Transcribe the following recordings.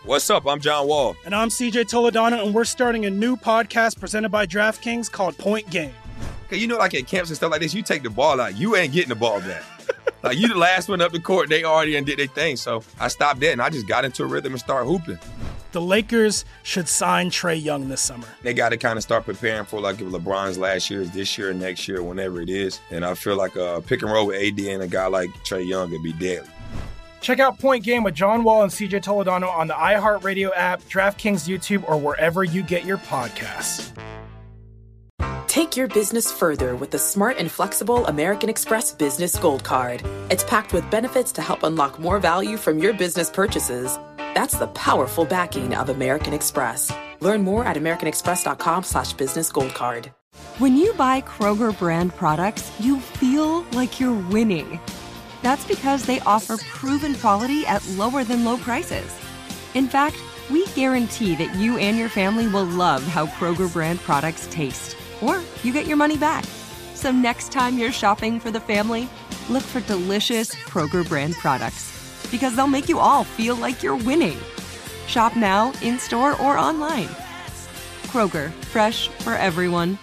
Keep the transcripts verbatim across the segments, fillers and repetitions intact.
What's up? I'm John Wall. And I'm C J Toledano, and we're starting a new podcast presented by DraftKings called Point Game. Okay, you know, like at camps and stuff like this, you take the ball out, you ain't getting the ball back. Like, you the last one up the court, they already did their thing. So I stopped that, and I just got into a rhythm and started hooping. The Lakers should sign Trae Young this summer. They got to kind of start preparing for, like, if LeBron's last year is this year, next year, whenever it is. And I feel like a pick and roll with A D and a guy like Trae Young would be deadly. Check out Point Game with John Wall and C J Toledano on the iHeartRadio app, DraftKings YouTube, or wherever you get your podcasts. Take your business further with the smart and flexible American Express Business Gold Card. It's packed with benefits to help unlock more value from your business purchases. That's the powerful backing of American Express. Learn more at americanexpress.com slash business gold card. When you buy Kroger brand products, you feel like you're winning. That's because they offer proven quality at lower than low prices. In fact, we guarantee that you and your family will love how Kroger brand products taste, or you get your money back. So next time you're shopping for the family, look for delicious Kroger brand products, because they'll make you all feel like you're winning. Shop now, in-store, or online. Kroger, fresh for everyone.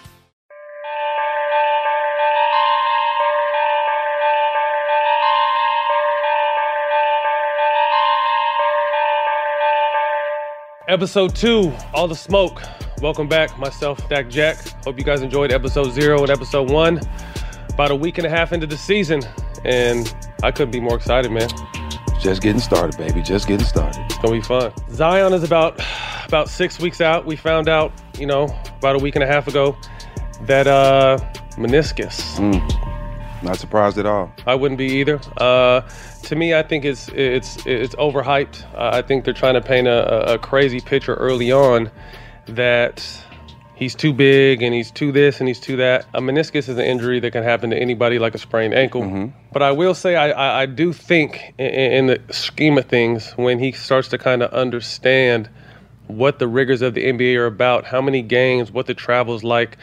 Episode two, All the Smoke. Welcome back, myself, Dak Jack. Hope you guys enjoyed episode zero and episode one. About a week and a half into the season, and I couldn't be more excited, man. Just getting started, baby. Just getting started. It's gonna be fun. Zion is about about six weeks out. We found out, you know, about a week and a half ago that uh, meniscus. Mm. Not surprised at all. I wouldn't be either. Uh, to me, I think it's it's it's overhyped. Uh, I think they're trying to paint a, a crazy picture early on that he's too big and he's too this and he's too that. A meniscus is an injury that can happen to anybody, like a sprained ankle. Mm-hmm. But I will say I, I, I do think in, in the scheme of things, when he starts to kind of understand what the rigors of the N B A are about, how many games, what the travel's like,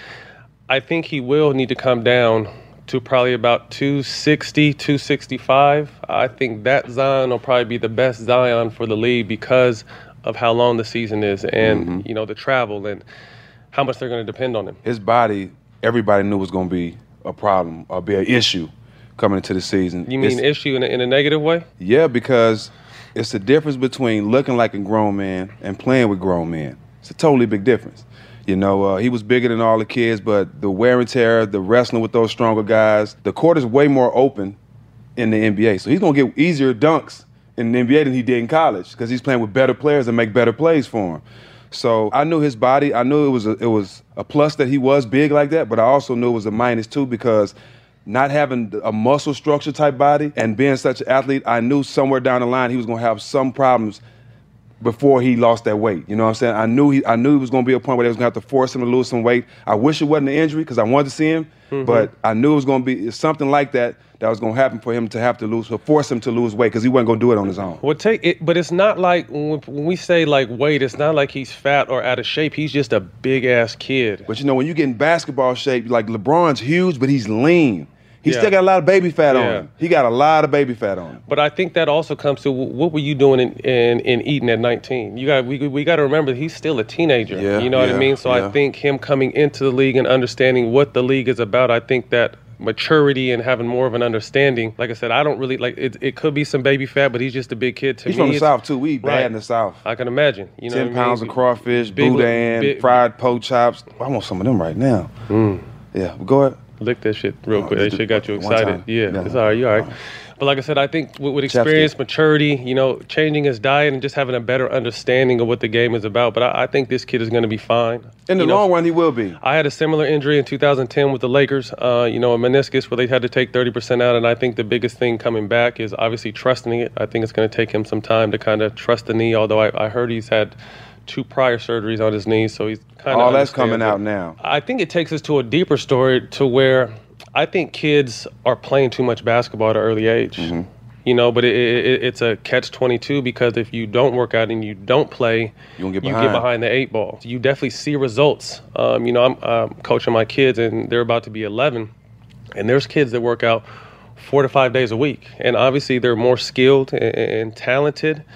I think he will need to come down to probably about two sixty, two sixty-five. I think that Zion will probably be the best Zion for the league because of how long the season is and, mm-hmm. you know, the travel and how much they're going to depend on him. His body, everybody knew was going to be a problem or be an issue coming into the season. You mean it's, issue in a, in a negative way? Yeah, because it's the difference between looking like a grown man and playing with grown men. It's a totally big difference. You know, uh, he was bigger than all the kids, but the wear and tear, the wrestling with those stronger guys, the court is way more open in the N B A. So he's going to get easier dunks in the N B A than he did in college because he's playing with better players that make better plays for him. So I knew his body. I knew it was a, it was a plus that he was big like that, but I also knew it was a minus too because not having a muscle structure type body and being such an athlete, I knew somewhere down the line he was going to have some problems before he lost that weight. You know what I'm saying? I knew he I knew he was going to be a point where they was going to have to force him to lose some weight. I wish it wasn't an injury because I wanted to see him, mm-hmm. but I knew it was going to be something like that that was going to happen for him to have to lose, or force him to lose weight because he wasn't going to do it on his own. Well, take it, but it's not like when we say like weight, it's not like he's fat or out of shape. He's just a big ass kid. But you know, when you get in basketball shape, like LeBron's huge, but he's lean. He yeah. still got a lot of baby fat yeah. on him. He got a lot of baby fat on him. But I think that also comes to what were you doing in, in, in Eaton at nineteen? You got we we got to remember he's still a teenager. Yeah, you know yeah, what I mean? So yeah. I think him coming into the league and understanding what the league is about, I think that maturity and having more of an understanding. Like I said, I don't really like it. It could be some baby fat, but he's just a big kid to he's me. He's from the South too. We eat bad right. in the South. I can imagine. You know, ten what I mean? pounds of crawfish, big, boudin, big, fried pork chops. I want some of them right now. Mm. Yeah, go ahead. Lick that shit real oh, quick. That shit got you excited. Yeah, yeah, it's all right. You all right. But like I said, I think with, with experience, Chef's maturity, you know, changing his diet and just having a better understanding of what the game is about. But I, I think this kid is going to be fine. In the you long know, run, he will be. I had a similar injury in two thousand ten with the Lakers, uh, you know, a meniscus where they had to take thirty percent out. And I think the biggest thing coming back is obviously trusting it. I think it's going to take him some time to kind of trust the knee, although I, I heard he's had two prior surgeries on his knee. So he's kind of all that's coming out now. I think it takes us to a deeper story to where I think kids are playing too much basketball at an early age. Mm-hmm. You know, but it, it, it's a catch twenty-two because if you don't work out and you don't play, you, get you behind. get behind the eight ball. You definitely see results. Um, you know, I'm uh, coaching my kids and they're about to be eleven, and there's kids that work out four to five days a week. And obviously they're more skilled and, and talented,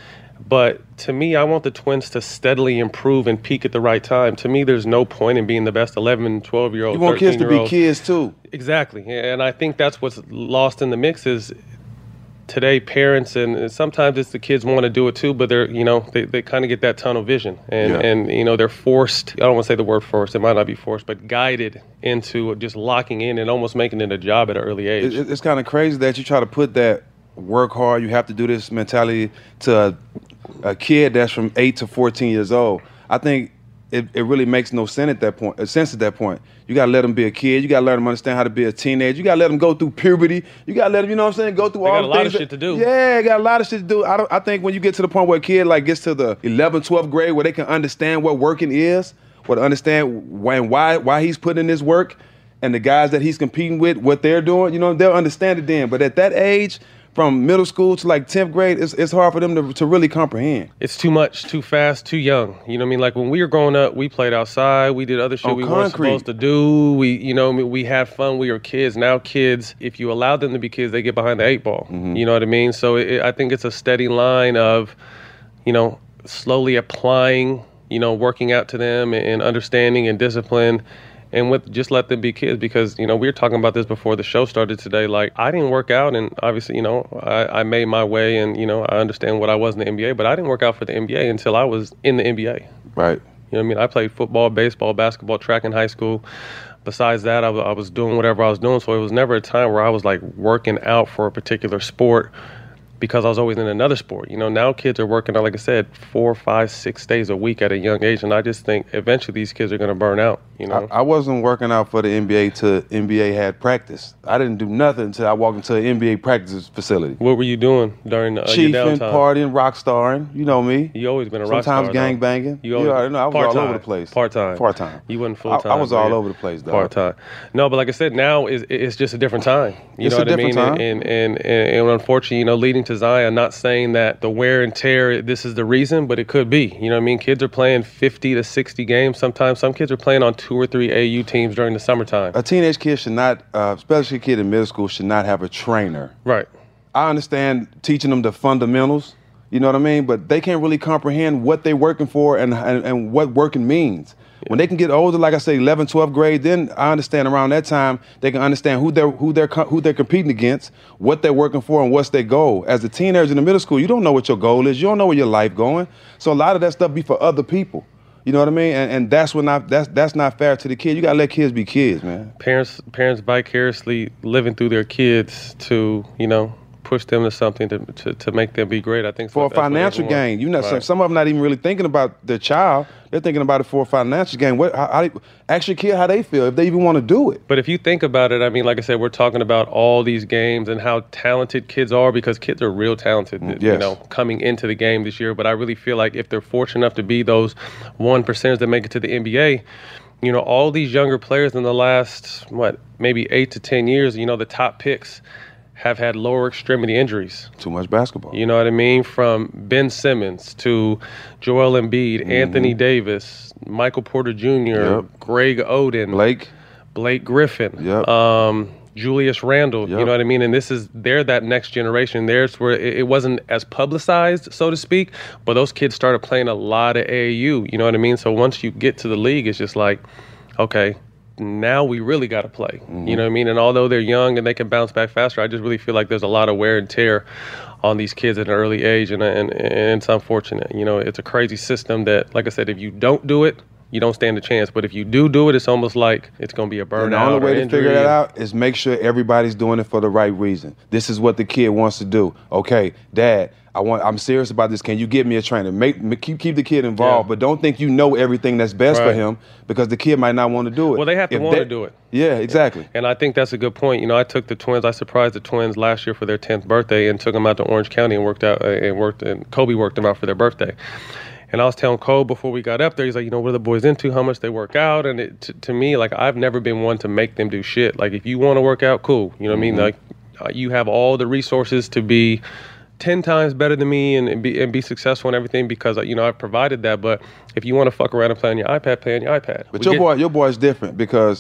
But to me, I want the Twins to steadily improve and peak at the right time. To me, there's no point in being the best eleven, twelve-year-old, You want kids to be thirteen-year-old. kids, too. Exactly. And I think that's what's lost in the mix is today parents and sometimes it's the kids want to do it too, but they're, you know, they, they kind of get that tunnel vision and, Yeah. and, you know, they're forced, I don't want to say the word forced, it might not be forced, but guided into just locking in and almost making it a job at an early age. It, it's kind of crazy that you try to put that work hard, you have to do this mentality to a, a kid that's from eight to fourteen years old. I think it, it really makes no sense at that point. uh, Sense at that point. You gotta let them be a kid. You gotta let them understand how to be a teenager. You gotta let them go through puberty. You gotta let them, you know what I'm saying, go through They all got the a lot things of that- shit to do. Yeah, got a lot of shit to do. I don't. I think when you get to the point where a kid like gets to the eleventh, twelfth grade where they can understand what working is, what understand when why why he's putting in this work, and the guys that he's competing with, what they're doing, you know, they'll understand it then. But at that age, from middle school to like tenth grade, it's, it's hard for them to, to really comprehend. It's too much, too fast, too young. You know what I mean? Like when we were growing up, we played outside. We did other shit On we weren't concrete. supposed to do. We, you know, what I mean? We had fun. We were kids. Now kids, if you allow them to be kids, they get behind the eight ball. Mm-hmm. You know what I mean? So it, I think it's a steady line of, you know, slowly applying, you know, working out to them and understanding and discipline. And with just let them be kids because, you know, we were talking about this before the show started today. Like, I didn't work out and obviously, you know, I, I made my way and, you know, I understand what I was in the N B A, but I didn't work out for the N B A until I was in the N B A. Right. You know what I mean? I played football, baseball, basketball, track in high school. Besides that, I, w- I was doing whatever I was doing. So it was never a time where I was like working out for a particular sport because I was always in another sport. You know, now kids are working out, like I said, four, five, six days a week at a young age. And I just think eventually these kids are going to burn out, you know? I, I wasn't working out for the N B A till N B A had practice. I didn't do nothing until I walked into an N B A practice facility. What were you doing during uh, your Chiefing, downtime? partying, rock starring. You know me. You always been a rock Sometimes star, gang though. banging. You You always, already know, I was part-time, all over the place. Part-time. Part-time. You wasn't I- full-time. I was all man. over the place, dog. Part-time. No, but like I said, now is it's just a different time. You It's know a what I mean? different time. And, and, and, and unfortunately, you know, leading to Zion, not saying that the wear and tear, this is the reason, but it could be. You know what I mean? Kids are playing fifty to sixty games. Sometimes some kids are playing on two or three A U teams during the summertime. A teenage kid should not, uh, especially a kid in middle school, should not have a trainer. Right. I understand teaching them the fundamentals, you know what I mean? But they can't really comprehend what they're working for and, and, and what working means. When they can get older, like I say, eleventh, twelfth grade, then I understand around that time they can understand who they're who they're co- who they're competing against, what they're working for, and what's their goal. As a teenager in the middle school, you don't know what your goal is. You don't know where your life going. So a lot of that stuff be for other people. You know what I mean? And, and that's when I, that's that's not fair to the kid. You gotta let kids be kids, man. Parents, parents vicariously living through their kids to, you know, push them to something to to, to make them be great. I think For a that's what financial everyone- gain, you know, some, Right. some of them not even really thinking about their child. They're thinking about it for a financial gain. What? How, how, ask your kid how they feel if they even want to do it. But if you think about it, I mean, like I said, we're talking about all these games and how talented kids are because kids are real talented, you yes. know, coming into the game this year. But I really feel like if they're fortunate enough to be those one percenters that make it to the N B A, you know, all these younger players in the last, what, maybe eight to ten years, you know, the top picks have had lower extremity injuries. Too much basketball. You know what I mean? From Ben Simmons to Joel Embiid, Mm-hmm. Anthony Davis, Michael Porter Junior, Yep. Greg Oden, Blake. Blake Griffin, Yep. um, Julius Randle. You Yep. know what I mean? And this is they're that next generation. There's where it, it wasn't as publicized, so to speak, but those kids started playing a lot of A A U. You know what I mean? So once you get to the league, it's just like, okay, now we really got to play. Mm-hmm. You know what I mean? And although they're young and they can bounce back faster, I just really feel like there's a lot of wear and tear on these kids at an early age, and and, and it's unfortunate. You know, it's a crazy system that, like I said, if you don't do it, you don't stand a chance. But if you do do it, it's almost like it's going to be a burnout. And the only way or to injury. figure that out is make sure everybody's doing it for the right reason. This is what the kid wants to do. Okay, Dad, I want. I'm serious about this. Can you get me a trainer? Make, make keep keep the kid involved, Yeah. but don't think you know everything that's best for Right. him because the kid might not want to do it. Well, they have to If want they- to do it. Yeah, exactly. And I think that's a good point. You know, I took the twins. I surprised the twins last year for their tenth birthday and took them out to Orange County and worked out uh, and worked and Kobe worked them out for their birthday. And I was telling Cole before we got up there, he's like, you know, what are the boys into? How much they work out? And it, to, to me, like, I've never been one to make them do shit. Like, if you want to work out, cool. You know what Mm-hmm. I mean? Like, uh, you have all the resources to be ten times better than me and, and be and be successful and everything because, you know, I've provided that. But if you want to fuck around and play on your iPad, play on your iPad. But We your get- boy, your boy's different because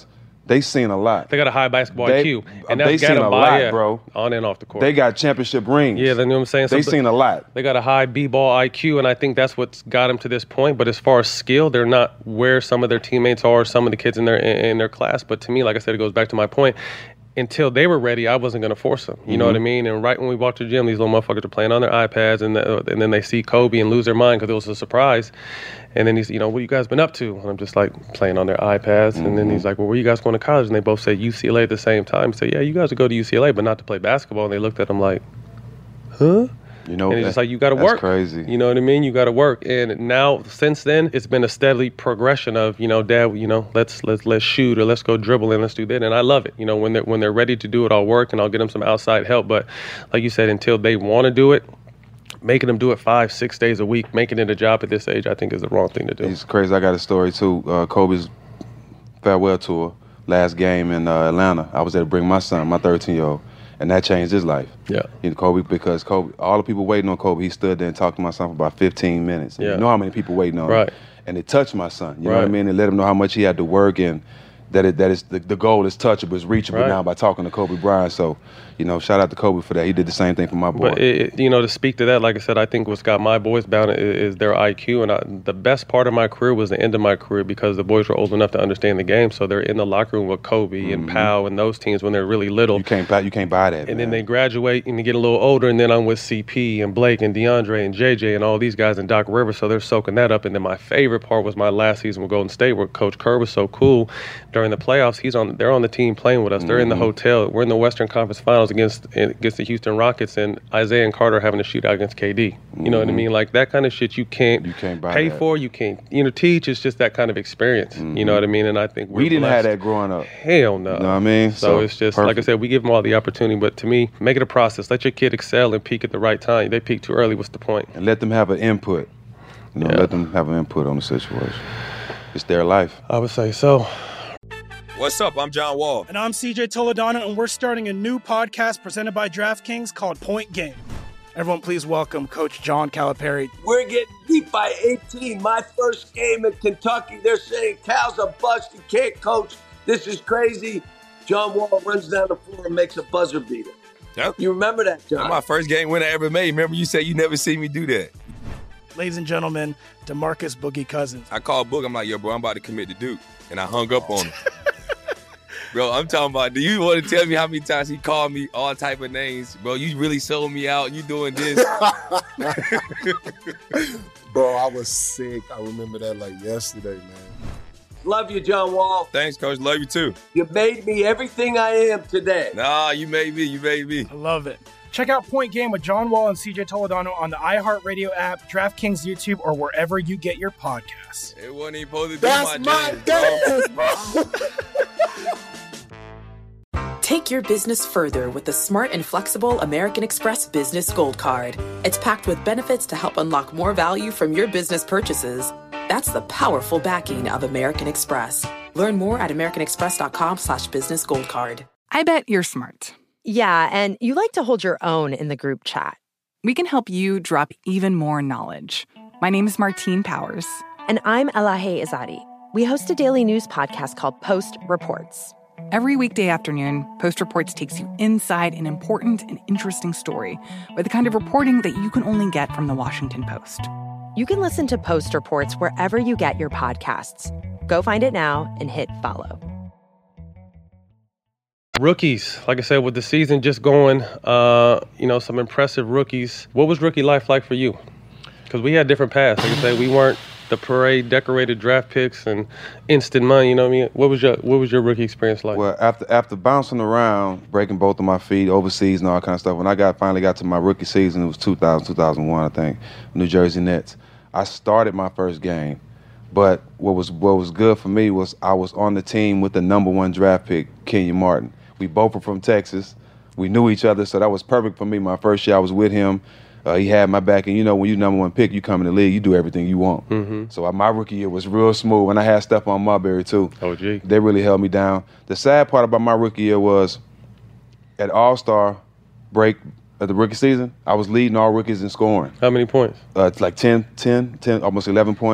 They seen a lot. They got a high basketball they, I Q. And they that's seen a lot, yeah, bro. On and off the court. They got championship rings. Yeah, you know what I'm saying? So they seen a lot. They got a high B-ball I Q, and I think that's what's got them to this point. But as far as skill, they're not where some of their teammates are, some of the kids in their in their class. But to me, like I said, it goes back to my point. Until they were ready, I wasn't going to force them. You mm-hmm. know what I mean? And right when we walked to the gym, these little motherfuckers are playing on their iPads, and, the, and then they see Kobe and lose their mind because it was a surprise. And then he's, you know, what you guys been up to? And I'm just like playing on their iPads. Mm-hmm. And then he's like, well, where you guys going to college? And they both say U C L A at the same time. He said, yeah, you guys would go to U C L A, but not to play basketball. And they looked at him like, huh? You know, and he's just like, you got to work. That's crazy. You know what I mean? You got to work. And now, since then, it's been a steady progression of, you know, Dad, you know, let's let's let's shoot or let's go dribble and let's do that. And I love it. You know, when they're when they're ready to do it, I'll work and I'll get them some outside help. But like you said, until they want to do it, making them do it five, six days a week, making it a job at this age, I think is the wrong thing to do. It's crazy. I got a story too. Uh, Kobe's farewell tour, last game in uh, Atlanta. I was there to bring my son, my thirteen-year-old. And that changed his life. Yeah. You know, Kobe, because Kobe, all the people waiting on Kobe, he stood there and talked to my son for about fifteen minutes. And yeah. You know how many people waiting on right. him. And it touched my son. You right. know what I mean? And let him know how much he had to work and that it, that is the, the goal is touchable, it's reachable right. now by talking to Kobe Bryant. So, you know, shout out to Kobe for that. He did the same thing for my boy. But, it, you know, to speak to that, like I said, I think what's got my boys bound is, is their I Q. And I, the best part of my career was the end of my career because the boys were old enough to understand the game. So they're in the locker room with Kobe mm-hmm. and Powell and those teams when they're really little. You can't buy, you can't buy that, And man. then they graduate and they get a little older, and then I'm with C P and Blake and DeAndre and J J and all these guys and Doc Rivers. So they're soaking that up. And then my favorite part was my last season with Golden State where Coach Kerr was so cool. During the playoffs, he's on. They're on the team playing with us. They're mm-hmm. in the hotel. We're in the Western Conference Finals against against the Houston Rockets, and Isaiah and Carter having a shootout against K D. You mm-hmm. know what I mean? Like that kind of shit you can't, you can't buy pay that. for. You can't, you know, teach. It's just that kind of experience. Mm-hmm. You know what I mean? And I think we're we didn't blessed. have that growing up. Hell no. You know what I mean? So, so it's just perfect. like I said, we give them all the opportunity, but to me, make it a process. Let your kid excel and peak at the right time. They peak too early. What's the point? And let them have an input. You know, yeah. let them have an input on the situation. It's their life. I would say so. What's up? I'm John Wall. And I'm C J Toledano, and we're starting a new podcast presented by DraftKings called Point Game. Everyone, please welcome Coach John Calipari. We're getting beat by eighteen. My first game in Kentucky, they're saying Cal's a bust. He can't coach. This is crazy. John Wall runs down the floor and makes a buzzer beater. Yep. You remember that, John? That's my first game winner I ever made. Remember you said you never seen me do that. Ladies and gentlemen, DeMarcus Boogie Cousins. I called Boog. I'm like, yo, bro, I'm about to commit to Duke. And I hung up on him. Bro, I'm talking about, do you want to tell me how many times he called me all type of names? Bro, you really sold me out. You doing this. Bro, I was sick. I remember that like yesterday, man. Love you, John Wall. Thanks, Coach. Love you, too. You made me everything I am today. Nah, you made me. You made me. I love it. Check out Point Game with John Wall and C J Toledano on the iHeartRadio app, DraftKings YouTube, or wherever you get your podcasts. It wasn't even supposed to be That's my, my game, bro. Take your business further with the smart and flexible American Express Business Gold Card. It's packed with benefits to help unlock more value from your business purchases. That's the powerful backing of American Express. Learn more at americanexpress.com slash business gold card. I bet you're smart. Yeah, and you like to hold your own in the group chat. We can help you drop even more knowledge. My name is Martine Powers. And I'm Elahe Izadi. We host a daily news podcast called Post Reports. Every weekday afternoon, Post Reports takes you inside an important and interesting story with the kind of reporting that you can only get from the Washington Post. You can listen to Post Reports wherever you get your podcasts. Go find it now and hit follow. Rookies, like I said, with the season just going, uh, you know, some impressive rookies. What was rookie life like for you? Because we had different paths. Like I said, we weren't the parade decorated draft picks and instant money. You know what I mean? What was your What was your rookie experience like? Well, after after bouncing around, breaking both of my feet overseas and all that kind of stuff, when I got finally got to my rookie season, it was two thousand, two thousand one, I think, New Jersey Nets. I started my first game, but what was what was good for me was I was on the team with the number one draft pick, Kenyon Martin. We both were from Texas. We knew each other, so that was perfect for me. My first year I was with him. Uh, he had my back, and you know when you number one pick, you come in the league, you do everything you want. Mm-hmm. So uh, my rookie year was real smooth, and I had Stephon Marbury too. Oh, gee. They really held me down. The sad part about my rookie year was at All-Star break of the rookie season, I was leading all rookies in scoring. How many points? Uh, it's like ten, ten, ten, almost eleven points.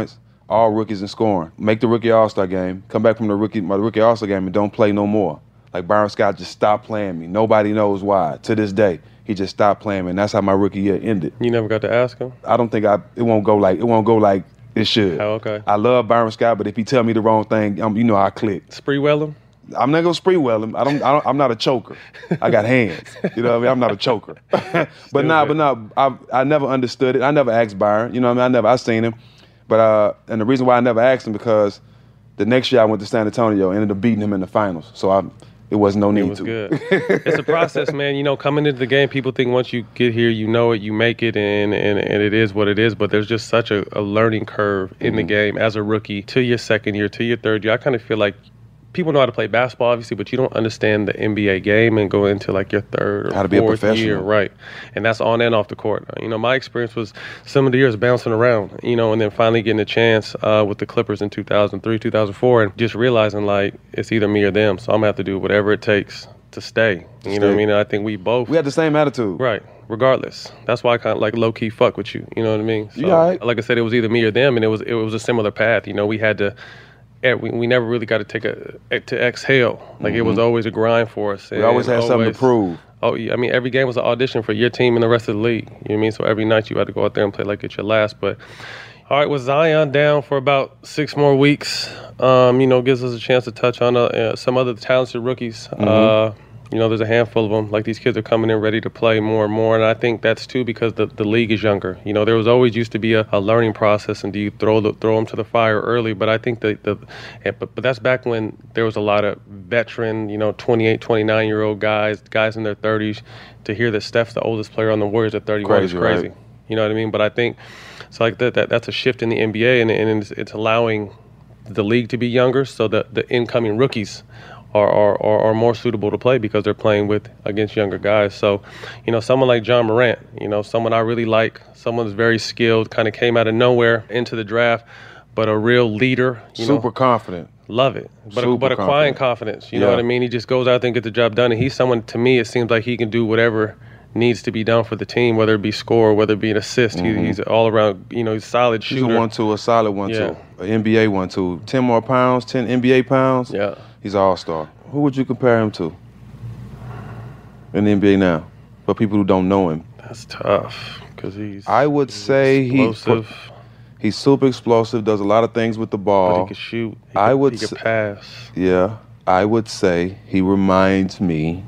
all rookies in scoring. Make the rookie all-star game, come back from the rookie my rookie all-star game and don't play no more. Like Byron Scott just stopped playing me. Nobody knows why. To this day, he just stopped playing me, and that's how my rookie year ended. You never got to ask him? I don't think I. It won't go like it won't go like it should. Oh, okay. I love Byron Scott, but if he tell me the wrong thing, um, you know I click. Spree-well him? I'm not gonna spree well him. I don't, I don't. I'm not a choker. I got hands. You know what I mean? I'm not a choker. but nah, but nah. I I never understood it. I never asked Byron. You know what I mean? I never. I seen him, but uh, and the reason why I never asked him because the next year I went to San Antonio, ended up beating him in the finals. So I. It was no need it was to. Good. It's a process, man. You know, coming into the game, people think once you get here, you know it, you make it, and, and, and it is what it is. But there's just such a, a learning curve in mm-hmm. the game as a rookie to your second year, to your third year. I kind of feel like people know how to play basketball, obviously, but you don't understand the N B A game and go into like your third or how to be fourth a professional. year, right? And that's on and off the court. You know, my experience was some of the years bouncing around, you know, and then finally getting a chance uh, with the Clippers in two thousand three, two thousand four, and just realizing like it's either me or them, so I'm gonna have to do whatever it takes to stay. You stay. know what I mean? And I think we both we had the same attitude, right? Regardless, that's why I kind of like low key fuck with you. You know what I mean? So, yeah. Right. Like I said, it was either me or them, and it was it was a similar path. You know, we had to. We, we never really got to take a to exhale. Like mm-hmm. it was always a grind for us. We always had always, something to prove. Oh, yeah, I mean, every game was an audition for your team and the rest of the league. You know what I mean? So every night you had to go out there and play like it's your last. But all right, with Zion down for about six more weeks, um, you know, gives us a chance to touch on uh, uh, some other talented rookies. Mm-hmm. Uh, you know, there's a handful of them. Like, these kids are coming in ready to play more and more, and I think that's, too, because the, the league is younger. You know, there was always used to be a, a learning process, and do you throw the, throw them to the fire early? But I think that the, but, but that's back when there was a lot of veteran, you know, twenty-eight, twenty-nine-year-old guys, guys in their thirties. To hear that Steph's the oldest player on the Warriors at thirty-one is crazy. Right? You know what I mean? But I think, so like that, that that's a shift in the N B A, and, and it's, it's allowing the league to be younger, so that the incoming rookies Are, are are more suitable to play because they're playing with against younger guys. So, you know, someone like John Morant, you know, someone I really like, someone who's very skilled, kind of came out of nowhere into the draft, but a real leader. You Super know, confident. Love it. But a, but acquiring confidence, you yeah. know what I mean? He just goes out there and gets the job done. And he's someone, to me, it seems like he can do whatever needs to be done for the team, whether it be score, whether it be an assist. Mm-hmm. He, he's all around, you know, he's a solid shooter. He's a one-two, a solid one-two, yeah. an N B A one-two. ten more pounds, ten N B A pounds. Yeah. He's an all-star. Who would you compare him to in the N B A now, for people who don't know him? That's tough, because he's I would he's say explosive. He, he's super explosive, does a lot of things with the ball. But he can shoot. He I can, would he can say, pass. Yeah. I would say he reminds me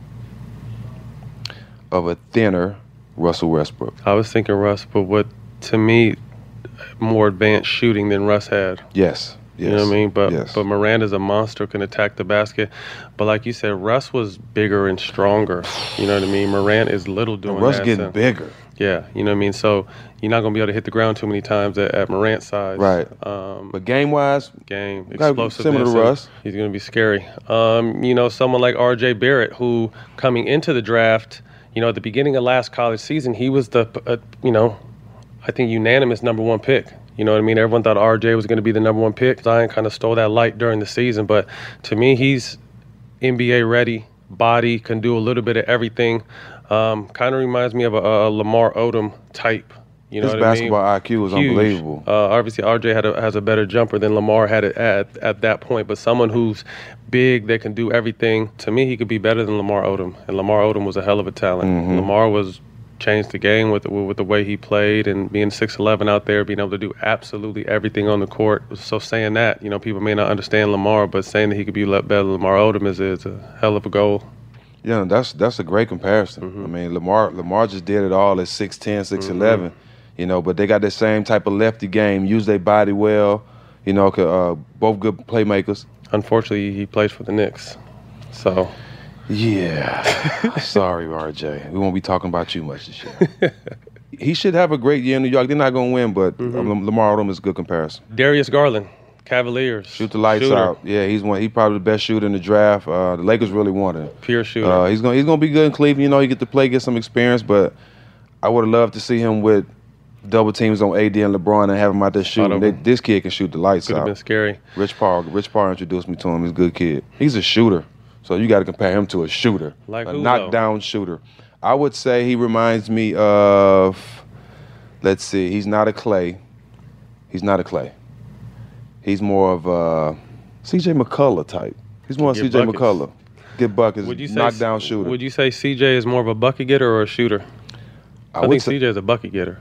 of a thinner Russell Westbrook. I was thinking Russ, but what, to me, more advanced shooting than Russ had. Yes. Yes. You know what I mean? But yes. but Miranda's a monster, can attack the basket. But like you said, Russ was bigger and stronger. You know what I mean? Morant is little doing and Russ that. Russ getting so. bigger. Yeah, you know what I mean? So you're not going to be able to hit the ground too many times at, at Morant's size. Right. Um, but game-wise, game, explosiveness. Similar to Russ. He's going to be scary. Um, you know, someone like R J Barrett, who coming into the draft, you know, at the beginning of last college season, he was the, uh, you know, I think unanimous number one pick. You know what I mean? Everyone thought R J was going to be the number one pick. Zion kind of stole that light during the season. But to me, he's N B A ready, body, can do a little bit of everything. Um, kind of reminds me of a, a Lamar Odom type. You know His what basketball I mean? I Q is Huge. unbelievable. Uh, obviously, R J had a, has a better jumper than Lamar had it at, at that point. But someone who's big, that can do everything, to me, he could be better than Lamar Odom. And Lamar Odom was a hell of a talent. Mm-hmm. Lamar was changed the game with with the way he played, and being six eleven out there, being able to do absolutely everything on the court. So saying that, you know, people may not understand Lamar, but saying that he could be better than Lamar Odom is, is a hell of a goal. Yeah, that's that's a great comparison. Mm-hmm. I mean, Lamar Lamar just did it all at six ten, six eleven, mm-hmm. you know, but they got the same type of lefty game, use their body well, you know, uh, both good playmakers. Unfortunately, he plays for the Knicks, so... Yeah. Sorry, R J. We won't be talking about you much this year. He should have a great year in New York. They're not going to win, but mm-hmm. um, Lamar Odom is a good comparison. Darius Garland, Cavaliers. Shoot the lights shooter. out. Yeah, he's one. He's probably the best shooter in the draft. Uh, the Lakers really want him. Pure shooter. Uh, he's going. He's going to be good in Cleveland. You know, he get to play, get some experience. But I would have loved to see him with double teams on A D and LeBron and have him out there shooting. They, this kid can shoot the lights Could out. Could have been scary. Rich Paul. Rich Paul introduced me to him. He's a good kid. He's a shooter. So you got to compare him to a shooter, like a who, knockdown though? shooter. I would say he reminds me of, let's see, he's not a Clay. He's not a Clay. He's more of a C J McCullough type. He's more Get C J buckets. McCullough. Get buckets, Would you say knockdown shooter. Would you say C J is more of a bucket getter or a shooter? I, I would think say- C J is a bucket getter.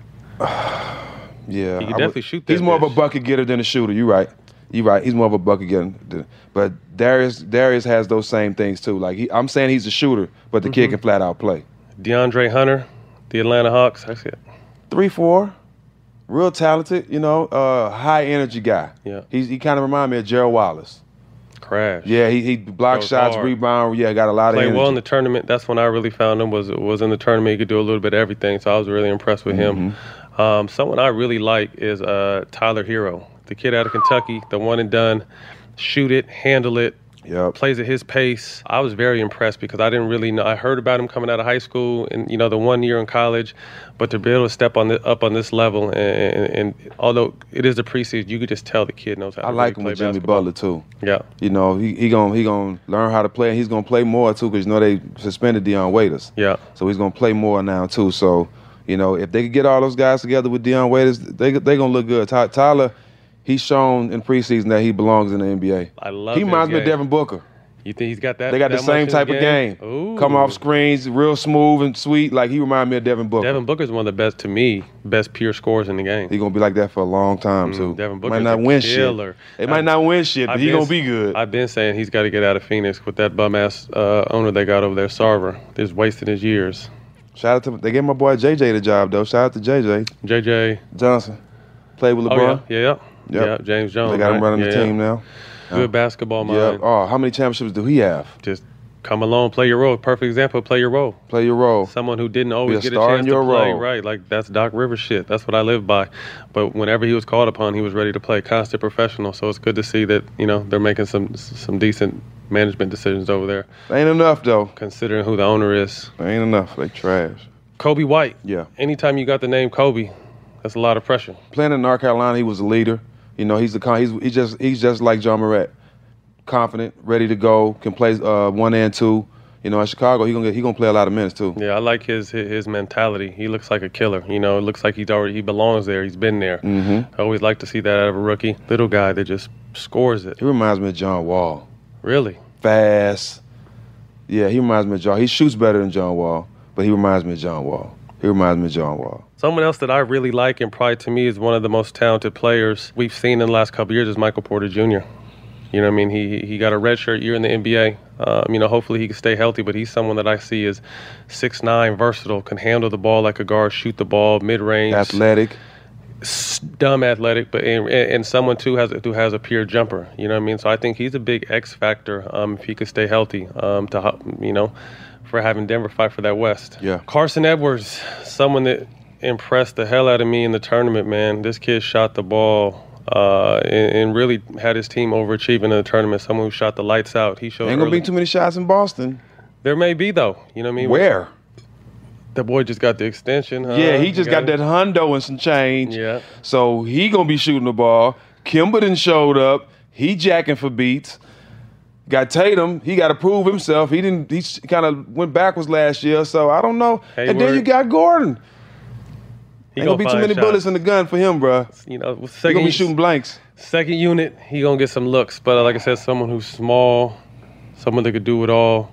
Yeah, He can I would- definitely shoot that He's more of a bitch. bucket getter than a shooter. You're right. You're right. He's more of a bucket getter. than- But Darius, Darius has those same things too. Like he, I'm saying, he's a shooter, but the kid Mhm. can flat out play. DeAndre Hunter, the Atlanta Hawks. That's it. Three, four, real talented. You know, uh, high energy guy. Yeah. He's he kind of remind me of Gerald Wallace. Crash. Yeah, he he block Goes shots, hard. rebound. Yeah, got a lot of Played energy. well in the tournament. That's when I really found him. Was was in the tournament. He could do a little bit of everything. So I was really impressed with him. Mm-hmm. Um, someone I really like is uh, Tyler Hero, the kid out of Kentucky, the one and done, shoot it, handle it. Yep. Plays at his pace. I was very impressed because I didn't really know. I heard about him coming out of high school and, you know, the one year in college, but to be able to step on the, up on this level, and, and, and although it is the preseason, you could just tell the kid knows how to I like really him play with Jimmy basketball. Butler too. Yeah. You know, he he gonna he gonna learn how to play, and he's gonna play more too, because you know they suspended Deion Waiters. Yeah. So he's gonna play more now too. So, you know, if they could get all those guys together with Deion Waiters, they they gonna look good. Ty, Tyler, he's shown in preseason that he belongs in the N B A. I love He his reminds me of game. Devin Booker. You think he's got that? They got the that same much in type his of game. Ooh. Come off screens, real smooth and sweet. Like he reminds me of Devin Booker. Devin Booker's one of the best, to me, best pure scorers in the game. He's gonna be like that for a long time too. Mm, Devin Booker's might not a win killer. shit. They might not win shit, but I've he been- gonna be good. I've been saying he's got to get out of Phoenix with that bum ass uh, owner they got over there, Sarver. They're just wasting his years. Shout out to they gave my boy J J the job though. Shout out to J J. J J Johnson. Played with Oh LeBron. yeah, yeah, yeah. Yep. yeah. James Jones. They got him right? running the Yeah, team yeah. now. Good Yeah. basketball Yeah. mind. Oh, how many championships do he have? Just come along, play your role. Perfect example. Play your role. Play your role. Someone who didn't always a get a star chance in to your play. role. Right, like that's Doc Rivers shit. That's what I live by. But whenever he was called upon, he was ready to play. Constant professional. So it's good to see that, you know, they're making some some decent management decisions over there. Ain't enough though. Considering who the owner is. Ain't enough. They trash. Kobe White. Yeah. Anytime you got the name Kobe, that's a lot of pressure. Playing in North Carolina, he was a leader. You know, he's the con- he's he just he's just like John Morant, confident, ready to go, can play uh, one and two. You know, at Chicago, he gonna get, he gonna play a lot of minutes too. Yeah, I like his his, his mentality. He looks like a killer. You know, it looks like he's already he belongs there. He's been there. Mm-hmm. I always like to see that out of a rookie. Little guy that just scores it. He reminds me of John Wall. Really? Fast. Yeah, he reminds me of John. He shoots better than John Wall, but he reminds me of John Wall. He reminds me of John Wall. Someone else that I really like and probably to me is one of the most talented players we've seen in the last couple of years is Michael Porter Junior You know what I mean? He he got a redshirt year in the N B A. Um, you know, hopefully he can stay healthy, but he's someone that I see is six nine, versatile, can handle the ball like a guard, shoot the ball, mid-range. Athletic. S- Dumb athletic, but and, and someone too has who has a pure jumper. You know what I mean? So I think he's a big X factor um, if he could stay healthy. Um, to ho- you know, for having Denver fight for that West. Yeah. Carson Edwards, someone that impressed the hell out of me in the tournament. Man, this kid shot the ball. Uh, and, and really had his team overachieving in the tournament. Someone who shot the lights out. He showed. Ain't gonna early- be too many shots in Boston. There may be though. You know what I mean? Where? The boy just got the extension. Huh? Yeah, he just got it. that hundo and some change. Yeah. So he gonna be shooting the ball. Kimber done showed up. He jacking for beats. Got Tatum. He got to prove himself. He didn't. He kind of went backwards last year. So I don't know. And then Hayward. you got Gordon. He Ain't gonna be too find many shots. bullets in the gun for him, bruh. You know, He second gonna be shooting blanks. Second unit, he gonna get some looks. But like I said, someone who's small, someone that could do it all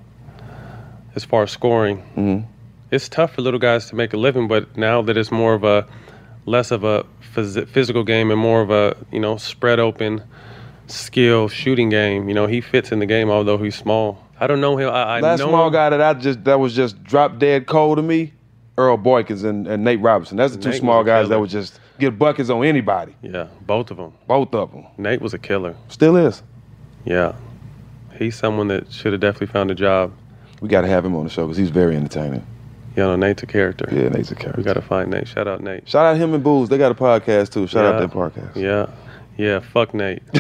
as far as scoring. Mm-hmm. It's tough for little guys to make a living, but now that it's more of a less of a phys- physical game and more of a, you know, spread open skill shooting game, you know, he fits in the game although he's small. I don't know him. I, I Last know small him. guy that I just that was just drop dead cold to me, Earl Boykins and, and Nate Robinson. That's the two Nate small was a guys that killer. would just get buckets on anybody. Yeah, both of them. Both of them. Nate was a killer. Still is. Yeah. He's someone that should have definitely found a job. We got to have him on the show because he's very entertaining. Yeah, no, Nate's a character. Yeah, Nate's a character. We got to find Nate. Shout out Nate. Shout out him and Booze. They got a podcast too. Shout out Yeah. that podcast. Yeah. Yeah, fuck Nate. Nate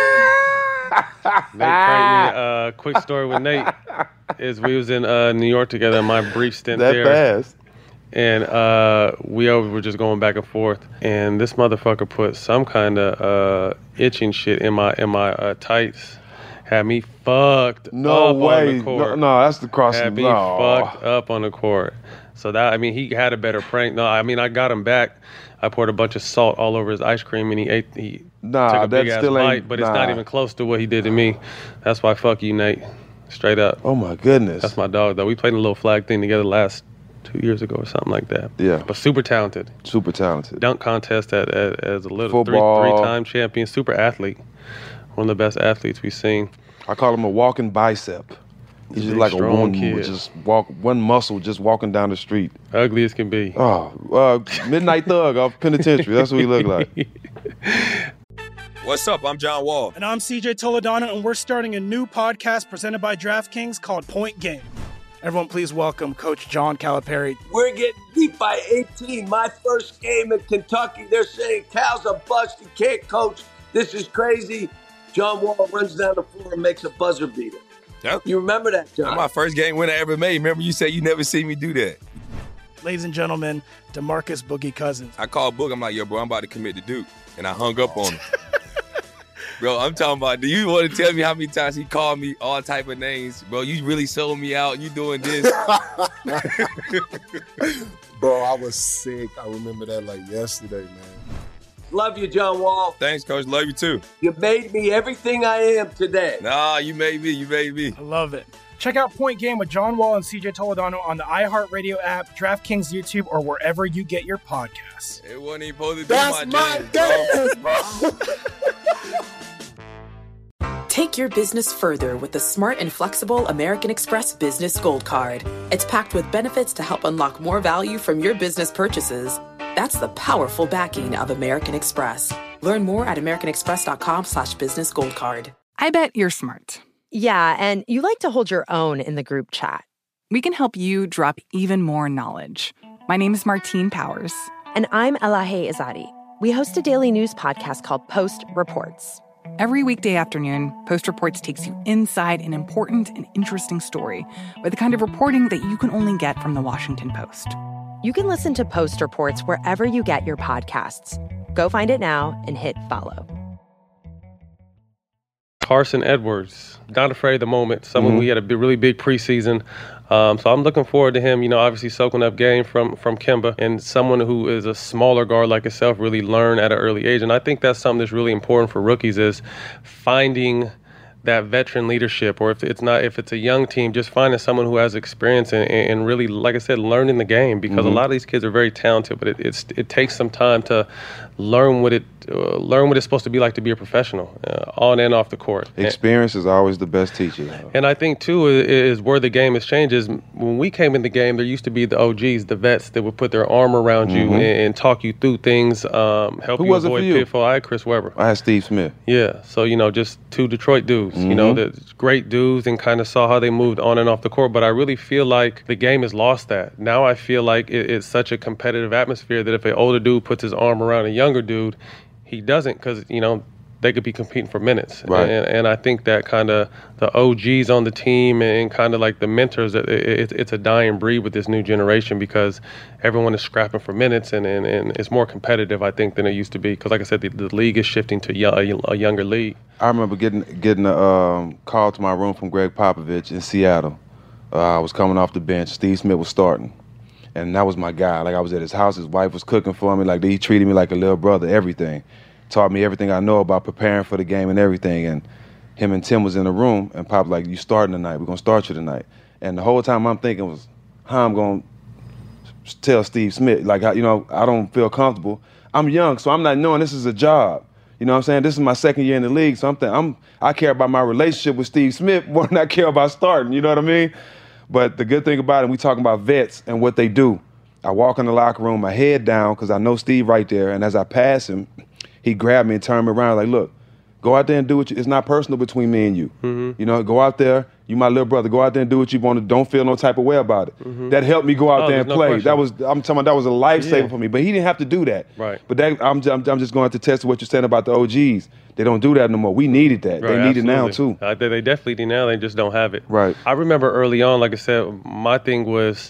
pranked me. Uh, quick story with Nate is we was in uh, New York together in my brief stint That there. fast. And uh, we over, were just going back and forth. And this motherfucker put some kind of uh, itching shit in my in my uh, tights. Had me fucked No up way. on the court. No, no, that's the crossing. Had me No. fucked up on the court. So that, I mean, he had a better prank. No, I mean, I got him back. I poured a bunch of salt all over his ice cream, and he ate. He nah, took a that big ass still bite, ain't. but nah. it's not even close to what he did to me. That's why fuck you, Nate. Straight up. Oh my goodness. That's my dog, though. We played a little flag thing together last two years ago or something like that. Yeah. But super talented. Super talented. Dunk contest at, at, as a little Football. three, three-time champion, super athlete. One of the best athletes we've seen. I call him a walking bicep. He's just Big, like a strong one, kid. just walk one muscle, just walking down the street. Ugly as can be. Oh, uh, Midnight Thug off Penitentiary. That's what he look like. What's up? I'm John Wall. And I'm C J Toledano, and we're starting a new podcast presented by DraftKings called Point Game. Everyone, please welcome Coach John Calipari. We're getting beat by eighteen. My first game in Kentucky. They're saying Cal's a bust. He can't coach. This is crazy. John Wall runs down the floor and makes a buzzer beater. Yep. You remember that, John? That's my first game win I ever made. Remember you said you never seen me do that. Ladies and gentlemen, DeMarcus Boogie Cousins. I called Boog. I'm like, yo, bro, I'm about to commit to Duke. And I hung up on him. Bro, I'm talking about, do you want to tell me how many times he called me all type of names? Bro, you really sold me out. You doing this. Bro, I was sick. I remember that like yesterday, man. Love you, John Wall. Thanks, Coach. Love you, too. You made me everything I am today. Nah, you made me. You made me. I love it. Check out Point Game with John Wall and C J Toledano on the iHeartRadio app, DraftKings YouTube, or wherever you get your podcasts. It wasn't even supposed to be That's my my jam, game. Take your business further with the smart and flexible American Express Business Gold Card. It's packed with benefits to help unlock more value from your business purchases. That's the powerful backing of American Express. Learn more at americanexpress.com slash business gold card. I bet you're smart. Yeah, and you like to hold your own in the group chat. We can help you drop even more knowledge. My name is Martine Powers. And I'm Elahe Izadi. We host a daily news podcast called Post Reports. Every weekday afternoon, Post Reports takes you inside an important and interesting story with the kind of reporting that you can only get from the Washington Post. You can listen to Post Reports wherever you get your podcasts. Go find it now and hit follow. Carson Edwards, not afraid of the moment. Someone Mm-hmm. we had a big, really big preseason. Um, so I'm looking forward to him, you know, obviously soaking up game from, from Kemba, and someone who is a smaller guard like himself really learn at an early age. And I think that's something that's really important for rookies is finding that veteran leadership, or if it's not, if it's a young team, just finding someone who has experience and, and really, like I said, learning the game, because Mm-hmm. a lot of these kids are very talented, but it, it's, it takes some time to learn what it, uh, learn what it's supposed to be like to be a professional, uh, on and off the court. Experience is always the best teacher. And I think, too, is, is where the game has changed is when we came in the game, there used to be the O Gs, the vets that would put their arm around you Mhm. and, and talk you through things, um, help Who you was it avoid for you? pitfall. I had Chris Webber. I had Steve Smith. Yeah, so, you know, just two Detroit dudes, you know, Mhm. the great dudes, and kind of saw how they moved on and off the court. But I really feel like the game has lost that. Now I feel like it, it's such a competitive atmosphere that if an older dude puts his arm around a younger dude, he doesn't, because, you know, they could be competing for minutes. Right. And, and I think that kind of the O Gs on the team and kind of like the mentors, it, it, it's a dying breed with this new generation, because everyone is scrapping for minutes, and, and, and it's more competitive, I think, than it used to be. Because like I said, the, the league is shifting to y- a younger league. I remember getting getting a um, call to my room from Greg Popovich in Seattle. Uh, I was coming off the bench. Steve Smith was starting. And that was my guy. Like, I was at his house. His wife was cooking for me. Like, he treated me like a little brother, everything. Taught me everything I know about preparing for the game and everything. And him and Tim was in the room, and Pop like, you starting tonight. We're going to start you tonight. And the whole time I'm thinking was how I'm going to tell Steve Smith. Like, you know, I don't feel comfortable. I'm young, so I'm not knowing this is a job. You know what I'm saying? This is my second year in the league, so I'm, th- I'm I care about my relationship with Steve Smith more than I care about starting. You know what I mean? But the good thing about it, we talking about vets and what they do. I walk in the locker room, my head down, because I know Steve right there, and as I pass him, he grabbed me and turned me around like, look, go out there and do what you, it's not personal between me and you. Mm-hmm. You know, go out there, you my little brother, go out there and do what you want to, don't feel no type of way about it. Mm-hmm. That helped me go out Oh, there and there's no play. question. That was, I'm talking about, that was a lifesaver Yeah. for me, but he didn't have to do that. Right. But that, I'm, I'm, I'm just going to test what you're saying about the O Gs. They don't do that no more. We needed that. Right, they need it now, absolutely. too. Uh, they, they definitely do now. They just don't have it. Right. I remember early on, like I said, my thing was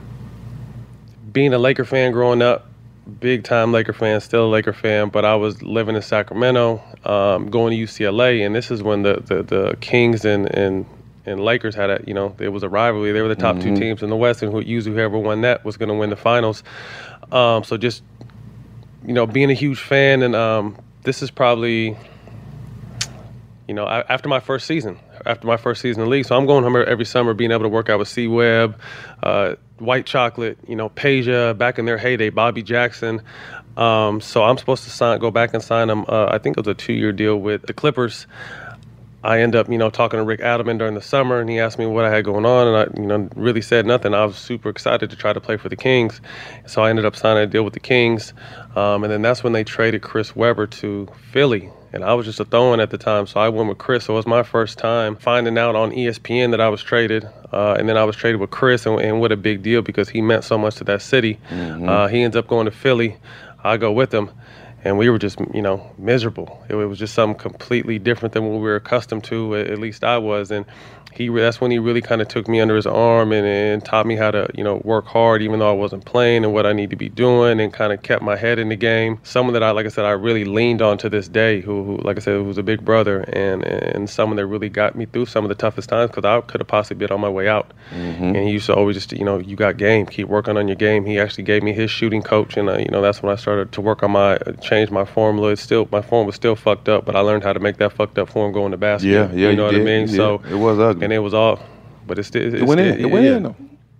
being a Laker fan growing up, big time Laker fan, still a Laker fan, but I was living in Sacramento, um, going to U C L A, and this is when the, the, the Kings and, and and Lakers had a, you know, it was a rivalry. They were the top Mm-hmm. two teams in the West, and who usually whoever won that was going to win the finals. Um, so just, you know, being a huge fan, and um, this is probably, you know, I, after my first season, after my first season in the league. So I'm going home every summer, being able to work out with C-Webb, uh, White Chocolate, you know, Peja, back in their heyday, Bobby Jackson. Um, so I'm supposed to sign, go back and sign him. Uh, I think it was a two-year deal with the Clippers. I end up, you know, talking to Rick Adelman during the summer, and he asked me what I had going on, and I, you know, really said nothing. I was super excited to try to play for the Kings, so I ended up signing a deal with the Kings, um, and then that's when they traded Chris Webber to Philly, and I was just a throw-in at the time, so I went with Chris. So it was my first time finding out on E S P N that I was traded, uh, and then I was traded with Chris, and, and what a big deal because he meant so much to that city. Mm-hmm. Uh, he ends up going to Philly. I go with him. And we were just, you know, miserable. It, it was just something completely different than what we were accustomed to, at least I was. And he that's when he really kind of took me under his arm and, and taught me how to, you know, work hard even though I wasn't playing and what I need to be doing, and kind of kept my head in the game. Someone that I, like I said, I really leaned on to this day, who, who like I said, was a big brother, and, and someone that really got me through some of the toughest times because I could have possibly been on my way out. Mm-hmm. And he used to always just, you know, you got game, keep working on your game. He actually gave me his shooting coach, and, uh, you know, that's when I started to work on my, uh, change my formula. It's still, my form was still fucked up, but I learned how to make that fucked up form go in the basket. Yeah, yeah, you know you what did. I mean? Yeah. So it was ugly. And it was all, but it's still, it went in. It, it went yeah. in though.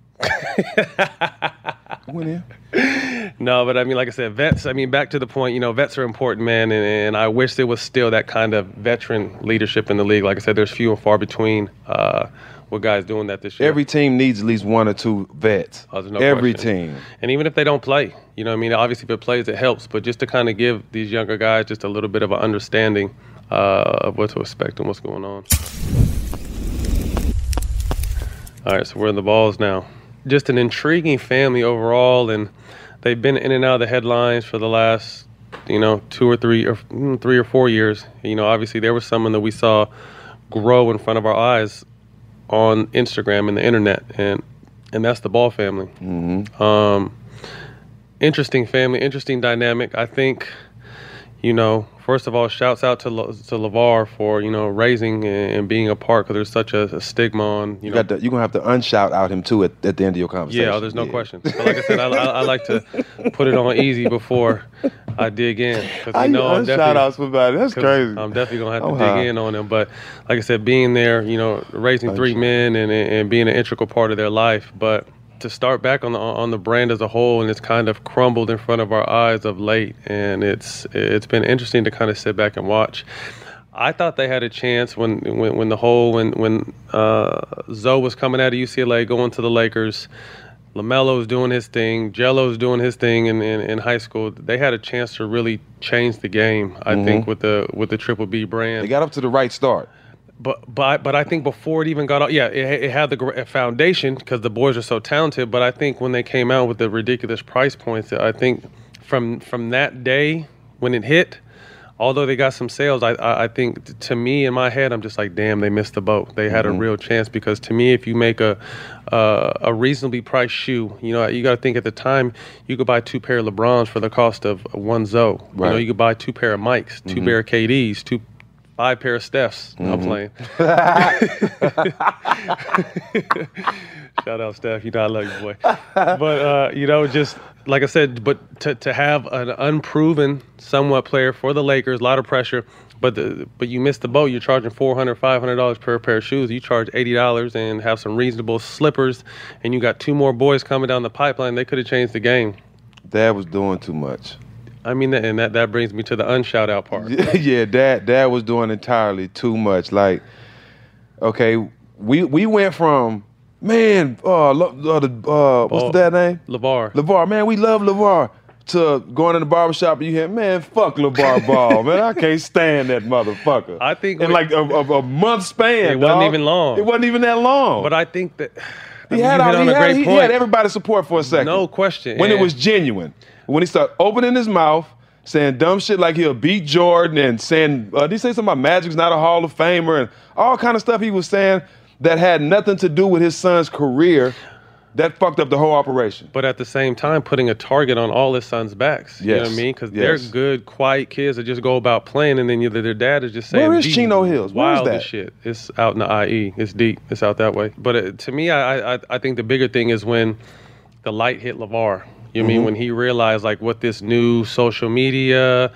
It went in. No, but I mean, like I said, vets, I mean, back to the point, you know, vets are important, man, and, and I wish there was still that kind of veteran leadership in the league. Like I said, there's few and far between uh, with guys doing that this year. Every team needs at least one or two vets. Oh, there's no Every question. team. And even if they don't play, you know what I mean? Obviously, if it plays, it helps, but just to kind of give these younger guys just a little bit of an understanding uh, of what to expect and what's going on. All right, so we're in the balls now. Just an intriguing family overall, and they've been in and out of the headlines for the last, you know, two or three or three or four years. You know, obviously there was someone that we saw grow in front of our eyes on Instagram and the internet, and and that's the Ball family. Mm-hmm. Um, interesting family, interesting dynamic. I think, you know, first of all, shouts out to Le, to LeVar for, you know, raising and, and being a part, because there's such a, a stigma on, you, you know. Got to, you're going to have to unshout out him, too, at, at the end of your conversation. Yeah, oh, there's no yeah. question. But like I said, I, I, I like to put it on easy before I dig in. I you know I'm shout out somebody. That's crazy. I'm definitely going to have to oh, dig huh. in on them. But like I said, being there, you know, raising three men and, and being an integral part of their life. But to start back on the on the brand as a whole, and it's kind of crumbled in front of our eyes of late, and it's it's been interesting to kind of sit back and watch. I thought they had a chance when when, when the whole when when uh, Zoe was coming out of U C L A going to the Lakers, LaMelo's doing his thing, Jello's doing his thing in, in, in high school. They had a chance to really change the game, I mm-hmm. think, with the with the Triple B brand. They got up to the right start. But but but I think before it even got out, yeah, it, it had the foundation because the boys are so talented. But I think when they came out with the ridiculous price points, I think from from that day when it hit, although they got some sales, I I, I think to me in my head, I'm just like, damn, they missed the boat. They had mm-hmm. a real chance, because to me, if you make a uh, a reasonably priced shoe, you know, you got to think at the time you could buy two pair of LeBrons for the cost of one Zoe. Right. You know, you could buy two pair of Mikes, two mm-hmm. pair of K Ds, two. Five pair of Stephs. Mm-hmm. I'm playing. Shout out, Steph. You know I love you, boy. But, uh, you know, just like I said, but to, to have an unproven, somewhat player for the Lakers, a lot of pressure, but the, but you missed the boat. You're charging four hundred dollars, five hundred dollars per pair of shoes. You charge eighty dollars and have some reasonable slippers, and you got two more boys coming down the pipeline. They could have changed the game. Dad was doing too much. I mean, and that, that brings me to the unshout out part. Yeah, dad dad was doing entirely too much. Like, okay, we we went from, man, uh, uh, uh what's that name? LeVar. LeVar, man, we love LeVar. To going in the barbershop and you hear, man, fuck LeVar Ball, man, I can't stand that motherfucker. I think in we, like a, a, a month span, it wasn't dog. even long. It wasn't even that long. But I think that I he, mean, had, you hit he, on a had, great he, point. he had everybody's support for a second. No question. When and it was genuine. When he started opening his mouth, saying dumb shit like he'll beat Jordan, and saying, uh, did he say something about Magic's not a Hall of Famer, and all kind of stuff he was saying that had nothing to do with his son's career. That fucked up the whole operation. But at the same time, putting a target on all his sons' backs. You Yes. know what I mean? Because Yes. they're good, quiet kids that just go about playing, and then either their dad is just saying, Where is the Chino Hills? Where is wildest that? shit. It's out in the I E. It's deep. It's out that way. But uh, to me, I, I I think the bigger thing is when the light hit LeVar. You know what I mean? Mhm. When he realized like what this new social media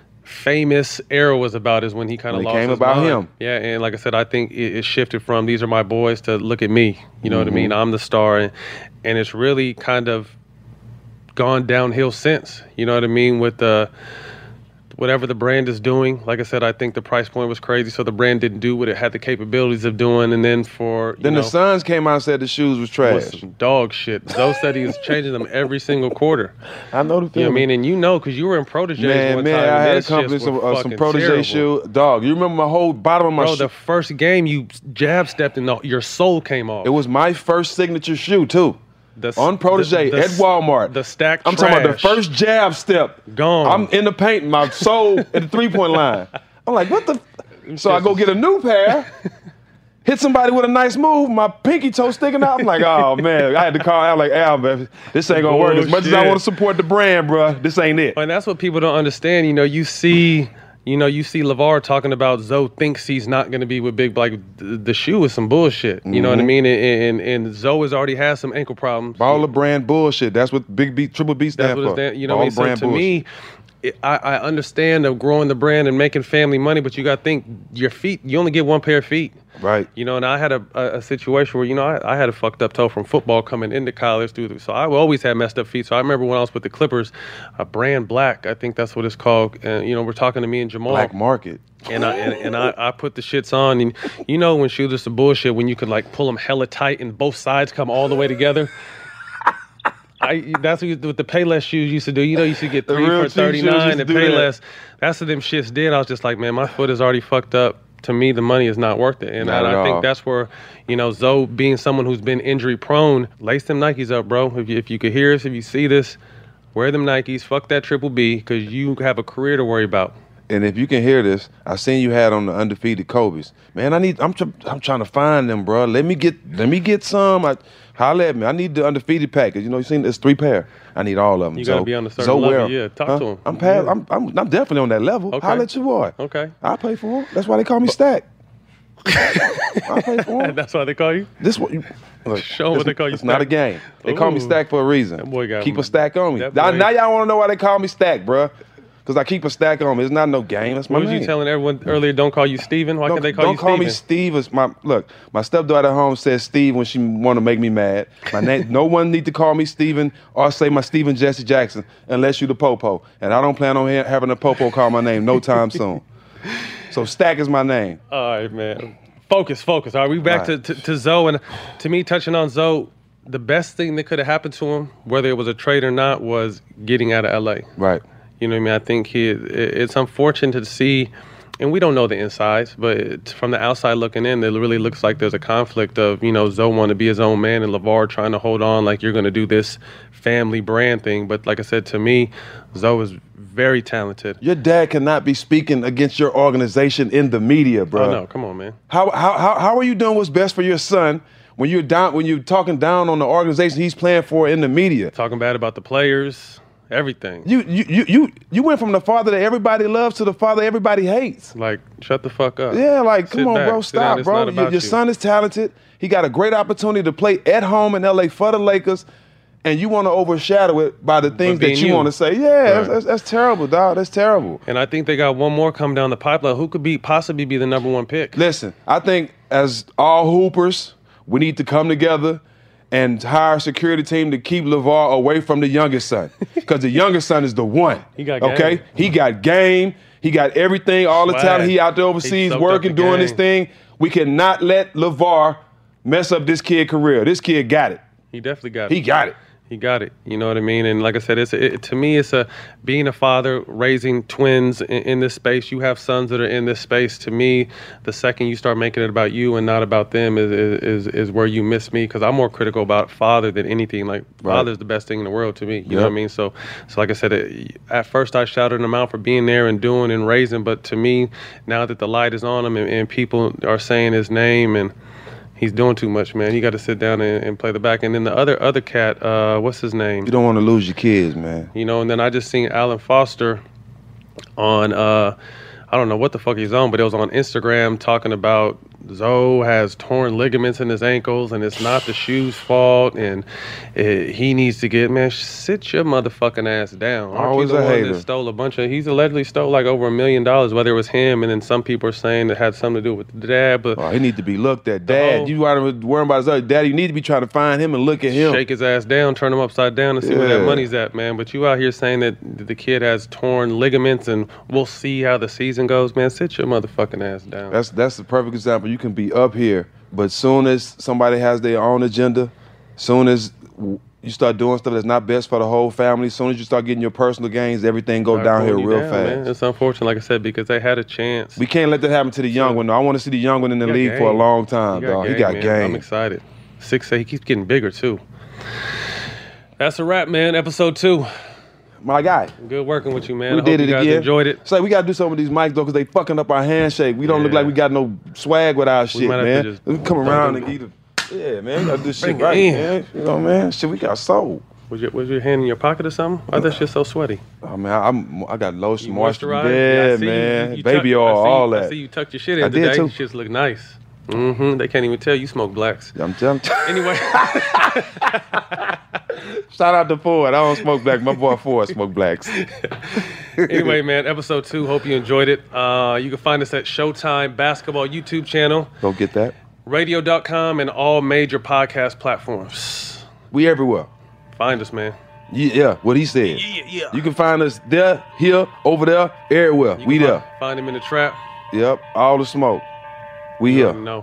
famous era was about is when he kind of When it lost came his about mind. him. Yeah, and like I said, I think it, it shifted from these are my boys to look at me. You know what I Mhm. mean? I'm the star, and, and it's really kind of gone downhill since. You know what I mean? With the whatever the brand is doing. Like I said, I think the price point was crazy, so the brand didn't do what it had the capabilities of doing. And then for you Then know, the Suns came out and said the shoes was was trash. some dog shit. Zoe said he was changing them every single quarter. I know the You know what I feeling. mean? And you know, because you were in Proteges Man, one man, time. I and had a them company, shits some, were uh, some fucking protege terrible. shoe. Dog, you remember my whole bottom of my Bro, shoe? the first game you jab stepped and the, your soul came off. It was my first signature shoe, too. The, On Protege the- the- at Walmart. The stack I'm talking about the trash. first jab step. Gone. I'm in the paint, my soul at the three-point line. I'm like, what the? F-? So I go get a new pair, hit somebody with a nice move, my pinky toe sticking out. I'm like, oh, man. I had to call out like, Al, man, this ain't going to work. As much as I Bullshit. want to support the brand, bro, this ain't it. And that's what people don't understand. You know, you see, you know, you see LeVar talking about Zoe thinks he's not going to be with Big Like the, the shoe is some bullshit. You know what I Mhm. mean? And, and and Zoe has already had some ankle problems. Baller brand bullshit. That's what Big B, Triple B That's stand what it's for. stand, you know what I mean? Baller So brand to me, it, I, I understand of growing the brand and making family money, but you got to think your feet. You only get one pair of feet. Right. You know, and I had a, a, a situation where, you know, I, I had a fucked up toe from football coming into college. Through the, so I always had messed up feet. So I remember when I was with the Clippers, a brand black, I think that's what it's called. And, you know, we're talking to me and Jamal. Black market. And I and, and I, I put the shits on. And you know when shoes are some bullshit, when you could like pull them hella tight and both sides come all the way together. I That's what, you, what the Payless shoes used to do. You know, you used to get The three real for cheap shoes used thirty-nine to and do that. Payless. That's what them shits did. I was just like, man, my foot is already fucked up. To me, the money is not worth it. And, Not and at I all. think that's where, you know, Zoe being someone who's been injury prone, lace them Nikes up, bro. If you, if you could hear us, if you see this, wear them Nikes. Fuck that Triple B, because you have a career to worry about. And if you can hear this, I seen you had on the undefeated Kobe's. Man, I need. I'm. Tr- I'm trying to find them, bro. Let me get. Let me get some. I, holla at me. I need the undefeated package. You know, you seen it's three pair. I need all of them. You gotta so, be on a certain so level, wear 'em. yeah. Talk Huh? to 'em. I'm past. Yeah. I'm, I'm. I'm definitely on that level. Okay. Holla at your boy. Okay. I pay for them. That's why they call me Stack. I pay for them. That's why they call you? This what you. Look, Show 'em what it's- they call you It's not a Stack. game. They call me Ooh. Stack for a reason. That boy got keep me. a stack on me. That Now, boy- now y'all want to know why they call me Stack, bruh. Because I keep a stack on me. It's not no game. That's my What was name. you telling everyone earlier? Don't call you Steven? Why don't can't they call don't you call Steven? me Steve. It's my look. My stepdaughter at home says Steve when she want to make me mad. My name. No one need to call me Steven or say my Steven Jesse Jackson unless you the popo. And I don't plan on ha- having a popo call my name no time soon. So Stack is my name. All right, man. Focus, focus. All right, we back All to, right. to, to Zoe. And to me, touching on Zoe, the best thing that could have happened to him, whether it was a trade or not, was getting out of L A. Right. You know what I mean? I think he. It, it's unfortunate to see, and we don't know the insides, but it's, from the outside looking in, it really looks like there's a conflict of, you know, Zoe want to be his own man and LeVar trying to hold on like you're going to do this family brand thing. But like I said, to me, Zoe is very talented. Your dad cannot be speaking against your organization in the media, bro. Oh, no, come on, man. How how how how are you doing what's best for your son when you're down when you're talking down on the organization he's playing for in the media? Talking bad about the players, everything. You you you you you went from the father that everybody loves to the father everybody hates. Like, shut the fuck up. Yeah, like come Sit on, back. bro, Sit down. stop, It's bro. not Your, about your you. son is talented. He got a great opportunity to play at home in L A for the Lakers, and you want to overshadow it by the things that being you, you. want to say. Yeah, Right. that's, that's, that's terrible, dog. That's terrible. And I think they got one more coming down the pipeline. Who could be possibly be the number one pick? Listen, I think as all hoopers, we need to come together and hire a security team to keep LeVar away from the youngest son. Because the youngest son is the one. He got Okay? game. He got game. He got everything, all the Swag. talent. He out there He overseas soaked working, up the doing his game. thing. We cannot let LeVar mess up this kid's career. This kid got it. He definitely got it. He got it. He got it. You know what I mean? And like I said, it's it, to me, it's a being a father, raising twins in, in this space. You have sons that are in this space. To me, the second you start making it about you and not about them is is is where you miss me, because I'm more critical about father than anything. Like Right. father's the best thing in the world to me. You know Yep. what I mean? So so like I said, it, at first I shouted him out for being there and doing and raising, but to me, now that the light is on him and, and people are saying his name and he's doing too much, man. You got to sit down and, and play the back. And then the other other cat, uh, what's his name? You don't want to lose your kids, man. You know, and then I just seen Alan Foster on, uh, I don't know what the fuck he's on, but it was on Instagram talking about Zoe has torn ligaments in his ankles, and it's not the shoe's fault, and it, he needs to get, man, sit your motherfucking ass down. Aren't Always you the a one hater. that stole a bunch of, he's allegedly stole like over a million dollars, whether it was him, and then some people are saying it had something to do with the dad, but Oh, he need to be looked at. Dad, whole- you want to worry about his other dad. You need to be trying to find him and look at him. shake his ass down, turn him upside down, and see where that Yeah. money's at, man. But you out here saying that the kid has torn ligaments, and we'll see how the season goes, man. Sit your motherfucking ass down. That's that's the perfect example. You can be up here, but soon as somebody has their own agenda, soon as w- you start doing stuff that's not best for the whole family, soon as you start getting your personal gains, everything go Start downhill pulling you real down, fast. man. It's unfortunate, like I said, because they had a chance. We can't let that happen to the young one. though. I want to see the young one in the He got league for a game. long time, He dog. He game, got man. game. I'm excited. Six, he keeps getting bigger too. That's a wrap, man. Episode two. My guy. Good working with you, man. We I did hope it you guys again. enjoyed it. It's like we got to do something with these mics, though, because they fucking up our handshake. We don't look Yeah. like we got no swag with our shit, might have to man. just We come around and bring get the... Yeah, man. We got to do this Bring shit it right, in. man. You know, man. Shit, we got soul. Was your, was your hand in your pocket or something? Why that shit so sweaty? Oh, man, I'm, I got lotion, You moisture. moisturized? Yeah, I see you- man. you- you Baby tuck- oil, I see, all I that. see you tucked your shit in I did, today. too. Shits look nice. Mm-hmm. They can't even tell you smoke blacks. I'm telling you. Anyway. Shout out to Ford. I don't smoke black. My boy Ford smoke blacks. Anyway, man, episode two. Hope you enjoyed it. Uh, you can find us at Showtime Basketball YouTube channel, Go get that. radio dot com, and all major podcast platforms. We everywhere. Find us, man. Yeah, yeah, what he said. Yeah, yeah. You can find us there, here, over there, everywhere. You We can there. Find, find him in the trap. Yep, all the smoke. We here. No.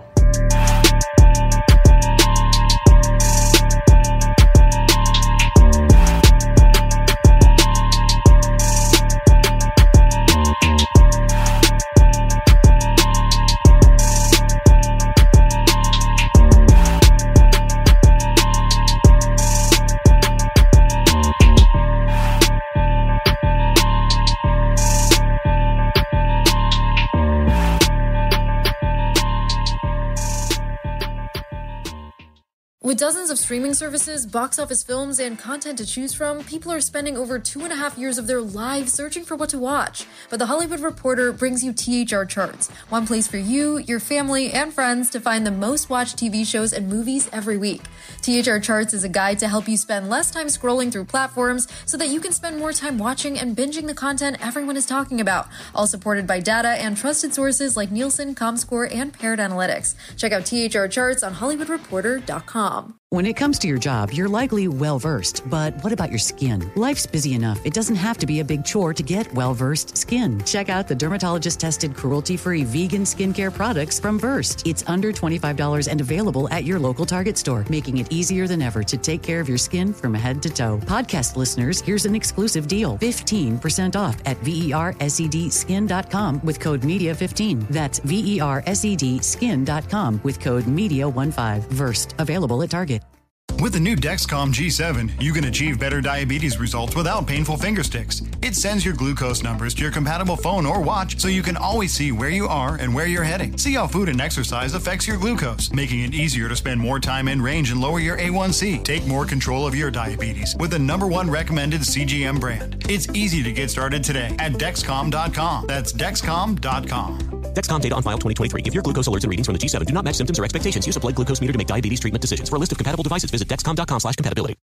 With dozens of streaming services, box office films, and content to choose from, people are spending over two and a half years of their lives searching for what to watch. But The Hollywood Reporter brings you T H R Charts, one place for you, your family, and friends to find the most watched T V shows and movies every week. T H R Charts is a guide to help you spend less time scrolling through platforms so that you can spend more time watching and binging the content everyone is talking about, all supported by data and trusted sources like Nielsen, Comscore, and Parrot Analytics. Check out T H R Charts on hollywood reporter dot com. When it comes to your job, you're likely well-versed, but what about your skin? Life's busy enough. It doesn't have to be a big chore to get well-versed skin. Check out the dermatologist-tested, cruelty-free vegan skincare products from Versed. It's under twenty-five dollars and available at your local Target store, making it easier than ever to take care of your skin from head to toe. Podcast listeners, here's an exclusive deal. fifteen percent off at versed skin dot com with code media fifteen. That's versed skin dot com with code media fifteen. Versed. Available at Target. With the new Dexcom G seven, you can achieve better diabetes results without painful finger sticks. It sends your glucose numbers to your compatible phone or watch so you can always see where you are and where you're heading. See how food and exercise affects your glucose, making it easier to spend more time in range and lower your A one C. Take more control of your diabetes with the number one recommended C G M brand. It's easy to get started today at Dexcom dot com. That's Dexcom dot com. Dexcom data on file twenty twenty-three. If your glucose alerts and readings from the G seven do not match symptoms or expectations, use a blood glucose meter to make diabetes treatment decisions. For a list of compatible devices, visit Dexcom dot com slash compatibility.